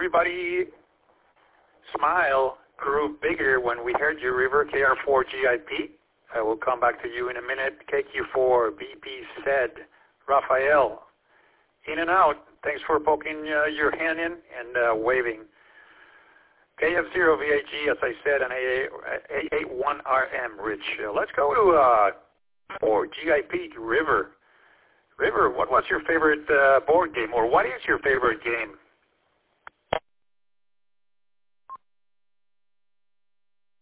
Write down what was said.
everybody smile grew bigger when we heard you, River. KR4 GIP. I will come back to you in a minute. KQ4, BP said. Raphael, in and out. Thanks for poking your hand in and waving. KF0VAG, as I said, and A81RM, Rich. Let's go to for GIP, River. River, what was your favorite board game, or what is your favorite game?